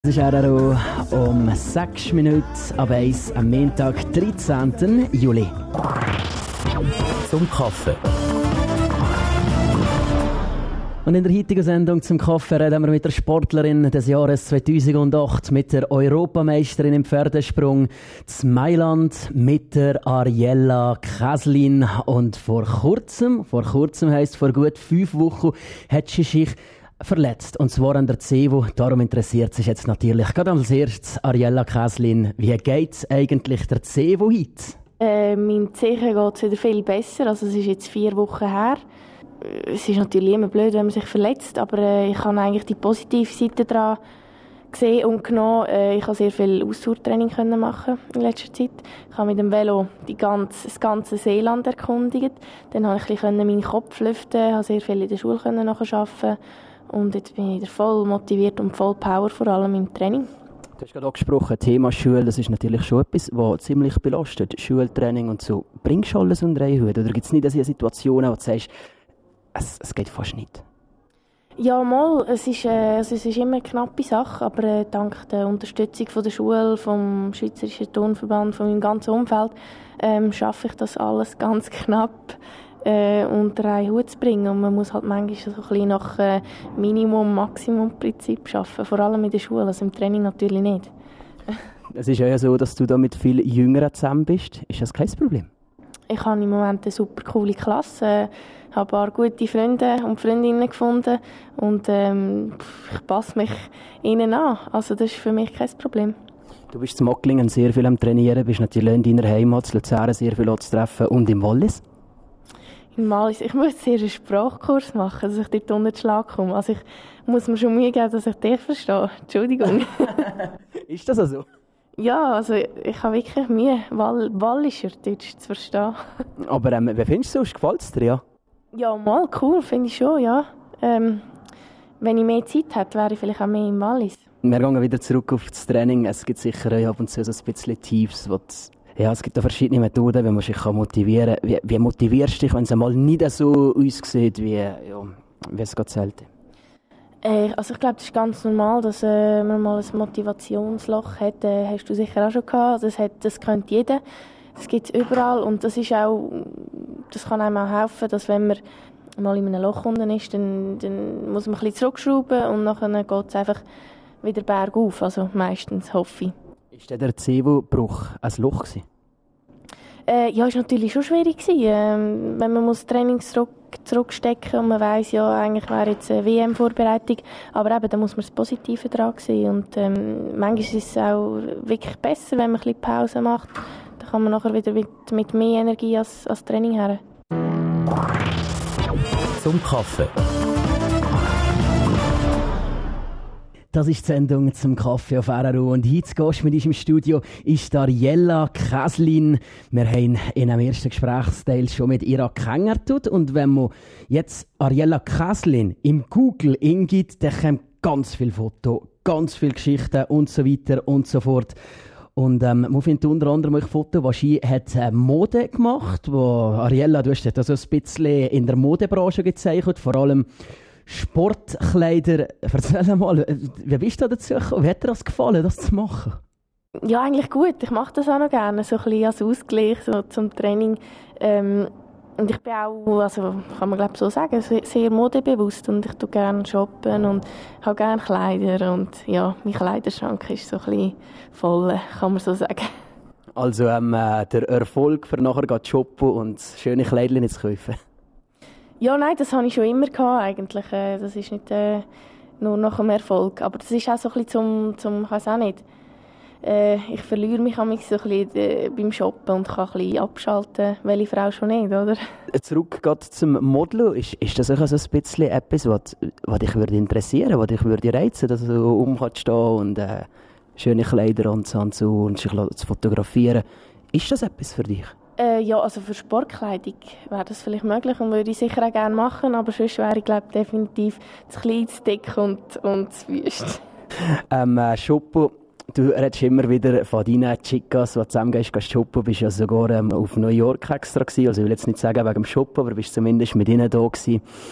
Es ist RRO um 6 Minuten ab 1 am Montag, 13. Juli. Zum Kaffee. Und in der heutigen Sendung zum Kaffee reden wir mit der Sportlerin des Jahres 2008, mit der Europameisterin im Pferdesprung zu Mailand, mit der Ariella Käslin. Und vor kurzem heisst vor gut 5 Wochen, hat sie sich verletzt. Und zwar an der Zevo. Darum interessiert sich jetzt natürlich gerade als erstes Ariella Käslin. Wie geht's eigentlich der Zevo heute? Meinem Zehen geht es wieder viel besser. Also es ist jetzt 4 Wochen her. Es ist natürlich immer blöd, wenn man sich verletzt, aber ich habe eigentlich die positive Seite daran gesehen und genommen. Ich konnte sehr viel Ausdauertraining machen in letzter Zeit. Ich habe mit dem Velo das ganze Seeland erkundigt. Dann konnte ich ein bisschen meinen Kopf lüften, habe sehr viel in der Schule arbeiten. Und jetzt bin ich wieder voll motiviert und voll Power, vor allem im Training. Du hast gerade angesprochen, Thema Schule, das ist natürlich schon etwas, was ziemlich belastet. Schultraining und so. Bringst du alles unter einen Hut? Oder gibt es nicht eine Situation, wo du sagst, es geht fast nicht? Ja, mal. Es ist immer eine knappe Sache, aber dank der Unterstützung von der Schule, vom Schweizerischen Turnverband, von meinem ganzen Umfeld, schaffe ich das alles ganz knapp unter einen Hut zu bringen. Und man muss halt manchmal so ein bisschen nach Minimum-Maximum-Prinzip arbeiten, vor allem in der Schule, also im Training natürlich nicht. Es ist ja so, dass du da mit viel Jüngeren zusammen bist. Ist das kein Problem? Ich habe im Moment eine super coole Klasse, habe ein paar gute Freunde und Freundinnen gefunden und ich passe mich ihnen an. Also das ist für mich kein Problem. Du bist in Mocklingen sehr viel am Trainieren, bist natürlich in deiner Heimat, in Luzern, sehr viel zu treffen und im Wallis? In Wallis, ich muss sehr einen Sprachkurs machen, dass ich dort unter den Schlag komme. Also ich muss mir schon Mühe geben, dass ich dich verstehe. Entschuldigung. Ist das also? Ja, also ich habe wirklich Mühe, Walliser Deutsch zu verstehen. Aber wie findest du es? Gefällt es dir, ja? Ja, mal cool, finde ich schon, ja. Wenn ich mehr Zeit hätte, wäre ich vielleicht auch mehr im Wallis. Wir gehen wieder zurück auf das Training. Es gibt sicher ab und zu so ein bisschen Tiefs, ja, es gibt auch verschiedene Methoden, wie man sich motivieren kann. Wie motivierst du dich, wenn es einmal nicht so aussieht, wie es gerade selten? Also ich glaube, das ist ganz normal, dass man mal ein Motivationsloch hat. Hast du sicher auch schon gehabt. Das kennt jeder. Das gibt es überall und das kann einem auch helfen, dass wenn man mal in einem Loch unten ist, dann muss man ein bisschen zurückschrauben und nachher geht es einfach wieder bergauf. Also meistens, hoffe ich. Ist der Zevo-Bruch ein Loch gewesen? Ja, es war natürlich schon schwierig gewesen. Wenn man Trainings zurückstecken und man weiss, ja, eigentlich wäre jetzt eine WM-Vorbereitung, aber eben, da muss man das Positive dran sehen. Und manchmal ist es auch wirklich besser, wenn man ein bisschen Pause macht. Dann kann man nachher wieder mit mehr Energie als Training her. Zum Kaffee. Das ist die Sendung zum Kaffee auf RRO. Und heute zu Gast mit uns im Studio ist Ariella Käslin. Wir haben in einem ersten Gesprächsteil schon mit ihr kennengelernt. Und wenn man jetzt Ariella Käslin im Google eingibt, dann kommen ganz viele Fotos, ganz viele Geschichten und so weiter und so fort. Und man findet unter anderem ein Foto, wo sie hat Mode gemacht, wo Ariella, du hast das also ein bisschen in der Modebranche gezeichnet, vor allem Sportkleider. Erzähl mal, wie bist du dazu gekommen? Wie hat dir das gefallen, das zu machen? Ja, eigentlich gut. Ich mache das auch noch gerne, so ein bisschen als Ausgleich so zum Training. Und ich bin auch, also kann man glaube so sagen, sehr modebewusst und ich tue gerne shoppen und habe gerne Kleider und ja, mein Kleiderschrank ist so ein bisschen voll, kann man so sagen. Also der Erfolg für nachher zu shoppen und schöne Kleidchen zu kaufen? Ja, nein, das habe ich schon immer gehabt, eigentlich. Das ist nicht nur nach dem Erfolg. Aber das ist auch so ein bisschen zum ich weiss auch nicht. Ich verliere mich so ein bisschen beim Shoppen und kann ein bisschen abschalten, welche Frau schon nicht, oder? Zurück zum Modeln. Ist das auch so ein bisschen etwas, was dich interessieren würde, was dich reizen würde, dass du rumstehen und schöne Kleider und so und sich zu fotografieren? Ist das etwas für dich? Ja, also für Sportkleidung wäre das vielleicht möglich und würde ich sicher auch gerne machen, aber sonst wäre ich glaube definitiv zu klein, zu dick und zu wüst. Shoppen, du redest immer wieder von deinen Chicas, die du zusammen gehst shoppen, bist ja sogar auf New York extra gewesen, also ich will jetzt nicht sagen wegen dem Shoppen, aber bist zumindest mit ihnen da gewesen.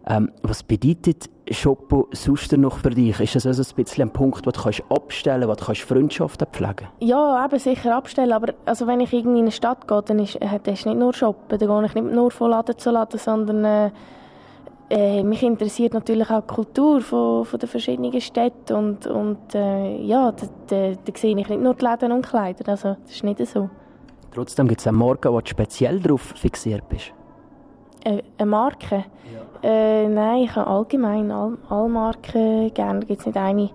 Was bedeutet Shoppen sonst noch für dich? Ist das also ein bisschen ein Punkt, wo du abstellen kannst, wo du Freundschaften pflegen kannst? Ja, eben sicher abstellen, aber also wenn ich irgendwie in eine Stadt gehe, dann ist nicht nur Shoppen, dann gehe ich nicht nur von Laden zu Laden, sondern mich interessiert natürlich auch die Kultur von den verschiedenen Städten und ja, da sehe ich nicht nur die Läden und Kleider, also das ist nicht so. Trotzdem gibt es einen Marken, wo du speziell darauf fixiert bist? Eine Marke? Ja. Nein, ich habe allgemein alle Marken gerne. Da gibt es nicht eine.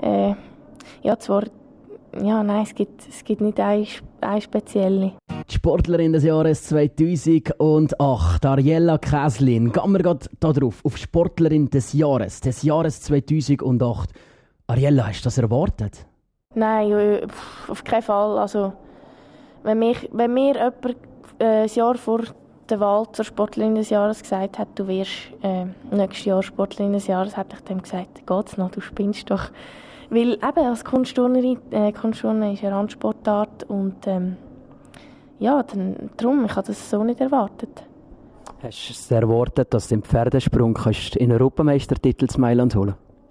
Nein, es gibt nicht eine spezielle. Die Sportlerin des Jahres 2008, Ariella Käslin. Gehen wir gerade da drauf, auf Sportlerin des Jahres 2008. Ariella, hast du das erwartet? Nein, auf keinen Fall. Also, wenn mir jemand ein Jahr vor der Wahl zur Sportlerin des Jahres gesagt hat, du wirst nächstes Jahr Sportlerin des Jahres, hätte ich dem gesagt, geht's noch, du spinnst doch. Weil eben als Kunstturnerin, Kunstturnen ist eine Randsportart und darum, ich habe das so nicht erwartet. Hast du es erwartet, dass du im Pferdesprung kannst in Europameistertitel zu Mailand holen?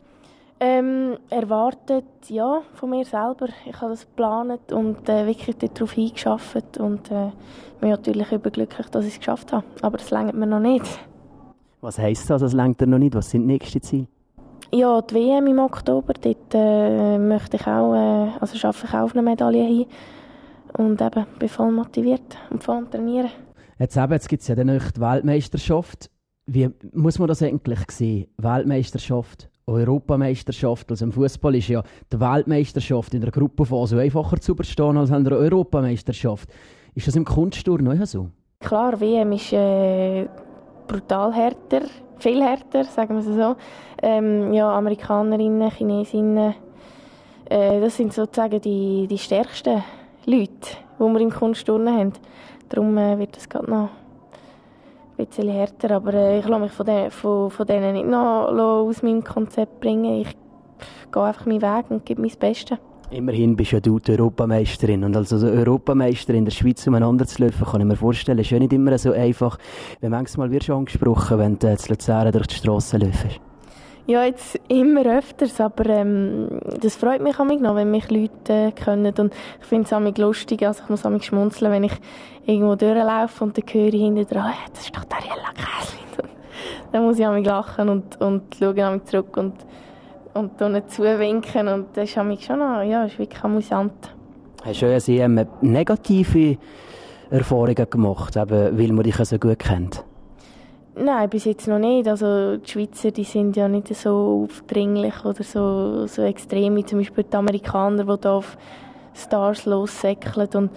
Erwartet, ja, von mir selber. Ich habe das geplant und wirklich darauf hingearbeitet und bin natürlich überglücklich, dass ich es geschafft habe. Aber das reicht mir noch nicht. Was heisst das, das reicht dir noch nicht? Was sind die nächsten Ziele? Ja, die WM im Oktober, dort möchte ich auch, schaffe ich auch auf eine Medaille hin. Und eben, bin voll motiviert und voll am Trainieren. Jetzt gibt es ja dann noch die Weltmeisterschaft. Wie muss man das eigentlich sehen? Weltmeisterschaft, Europameisterschaft. Also im Fußball ist ja die Weltmeisterschaft in der Gruppenphase einfacher zu überstehen als in der Europameisterschaft. Ist das im Kunstturnen noch so? Klar, WM ist brutal härter, viel härter, sagen wir es so. Amerikanerinnen, Chinesinnen, das sind sozusagen die stärksten Leute, die wir im Kunstturnen haben. Darum wird es gerade noch ein bisschen härter, aber ich lasse mich von denen nicht noch aus meinem Konzept bringen. Ich gehe einfach meinen Weg und gebe mein Bestes. Immerhin bist ja du die Europameisterin. Und als Europameisterin in der Schweiz umeinander zu laufen, kann ich mir vorstellen, ist ja nicht immer so einfach. Wie manchmal wirst du angesprochen, wenn du zu Luzern durch die Strassen läufst? Ja, jetzt immer öfters, aber das freut mich auch noch, wenn mich Leute können. Und ich finde es auch lustig, also ich muss auch schmunzeln, wenn ich irgendwo durchlaufe und dann höre ich hinten dran, das ist doch Ariella Käslin. Dann muss ich auch lachen und schaue zurück und dann zuwinken. Und das ist schon noch, ja, ist wirklich amüsant. Hast du ja sehr negative Erfahrungen gemacht, eben, weil man dich so gut kennt? Nein, bis jetzt noch nicht. Also die Schweizer, die sind ja nicht so aufdringlich oder so extrem wie zum Beispiel die Amerikaner, die da auf Stars lossäckeln. Und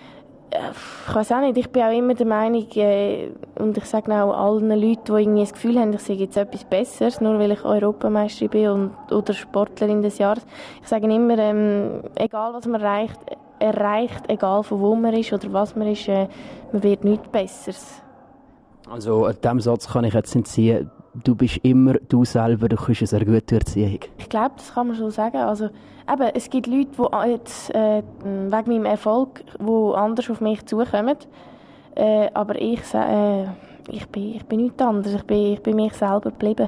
ich weiß auch nicht, ich bin auch immer der Meinung, und ich sage auch allen Leuten, die irgendwie das Gefühl haben, ich sage jetzt etwas Besseres, nur weil ich Europameisterin bin oder Sportlerin des Jahres. Ich sage immer, egal was man erreicht, egal von wo man ist oder was man ist, man wird nichts Besseres. Also an diesem Satz kann ich jetzt entziehen, du bist immer du selber, du kannst eine sehr gute Erziehung. Ich glaube, das kann man schon sagen. Also, eben, es gibt Leute, die jetzt wegen meinem Erfolg, die anders auf mich zukommen. Aber ich bin nichts anderes, ich bin mich selber geblieben.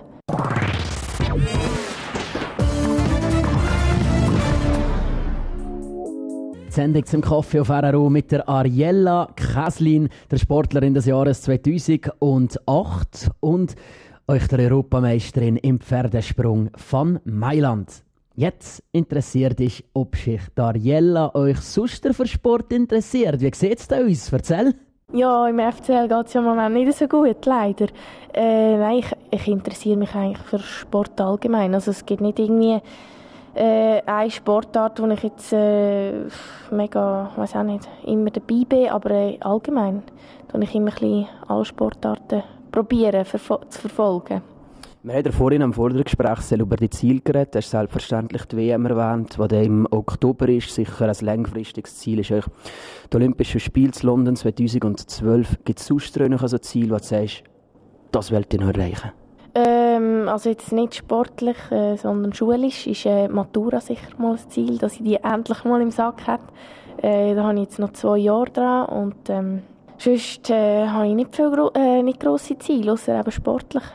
Sendung zum Kaffee auf RRO mit der Ariella Käslin, der Sportlerin des Jahres 2008 und euch der Europameisterin im Pferdesprung von Mailand. Jetzt interessiert dich, ob sich Ariella euch sonst für Sport interessiert. Wie sieht es da aus? Erzähl! Ja, im FCL geht es ja im Moment nicht so gut, leider. Nein, ich interessiere mich eigentlich für Sport allgemein. Also es gibt nicht irgendwie eine Sportart, wo ich jetzt mega, weiß auch nicht, immer dabei bin, aber allgemein tue ich immer ein bisschen alle Sportarten probieren zu verfolgen. Wir haben vorhin am Vordergespräch über die Ziele geredet. Du hast selbstverständlich die WM erwähnt, die im Oktober ist. Sicher ein langfristiges Ziel ist euch die Olympischen Spiele in London 2012. Gibt es sonst noch ein Ziel, wo du sagst, das wollte ich noch erreichen? Also jetzt nicht sportlich, sondern schulisch ist Matura sicher mal ein Ziel, dass ich die endlich mal im Sack habe. Da habe ich jetzt noch 2 Jahre dran und sonst habe ich nicht grosse Ziele, außer eben sportlich.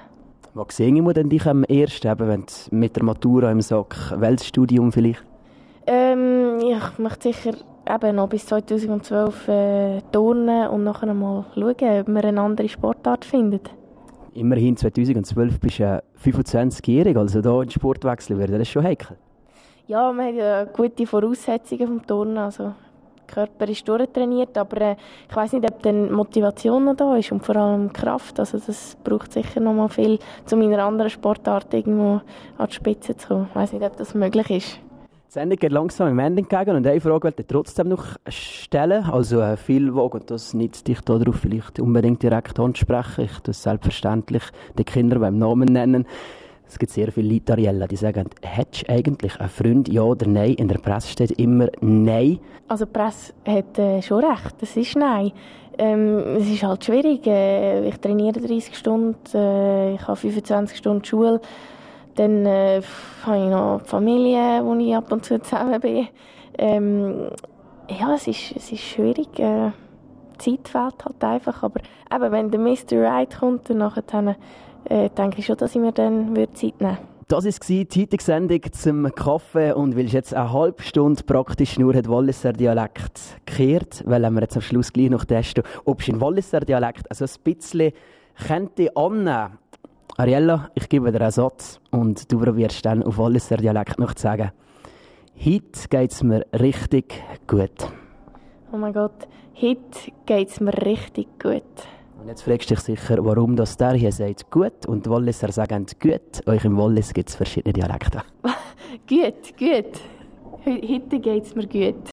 Wo sehen wir denn dich am ersten, eben, wenn du mit der Matura im Sack, welches Studium vielleicht? Ich möchte sicher eben noch bis 2012 turnen und nachher mal schauen, ob wir eine andere Sportart finden. Immerhin 2012 bist du 25-jährig, also da in den Sport wechseln wäre das schon heikel. Ja, wir haben ja gute Voraussetzungen vom Turnen, also der Körper ist durchtrainiert, aber ich weiss nicht, ob dann Motivation noch da ist und vor allem Kraft, also das braucht sicher noch mal viel, um meiner anderen Sportart irgendwo an die Spitze zu kommen. Ich weiss nicht, ob das möglich ist. Die Sendung geht langsam im Ende entgegen und eine Frage wollte ich trotzdem noch stellen. Also viel wagen das nicht, dich darauf vielleicht unbedingt direkt anzusprechen. Ich tue selbstverständlich die Kinder beim Namen nennen. Es gibt sehr viele Leute, Ariella, die sagen, hättest du eigentlich einen Freund, ja oder nein? In der Presse steht immer Nein. Also die Presse hat schon recht, das ist Nein. Es ist halt schwierig. Ich trainiere 30 Stunden, ich habe 25 Stunden Schule. Dann habe ich noch die Familie, wo ich ab und zu zusammen bin. Ja, es ist schwierig. Die Zeit fehlt halt einfach. Aber eben, wenn der Mr. Right kommt, dann denke ich schon, dass ich mir dann Zeit nehmen würde. Das war die heutige Sendung zum Kaffee. Und weil es jetzt eine halbe Stunde praktisch nur hat Walliser Dialekt gekehrt, weil wir jetzt am Schluss gleich noch testen, ob es in Walliser Dialekt also ein bisschen könnte annehmen. Ariella, ich gebe dir einen Satz und du probierst dann auf Walliser Dialekt noch zu sagen. Heute geht es mir richtig gut. Oh mein Gott, heute geht es mir richtig gut. Und jetzt fragst du dich sicher, warum das der hier sagt gut und die Walliser sagen gut. Euch im Wallis gibt es verschiedene Dialekte. Gut. Heute geht es mir gut.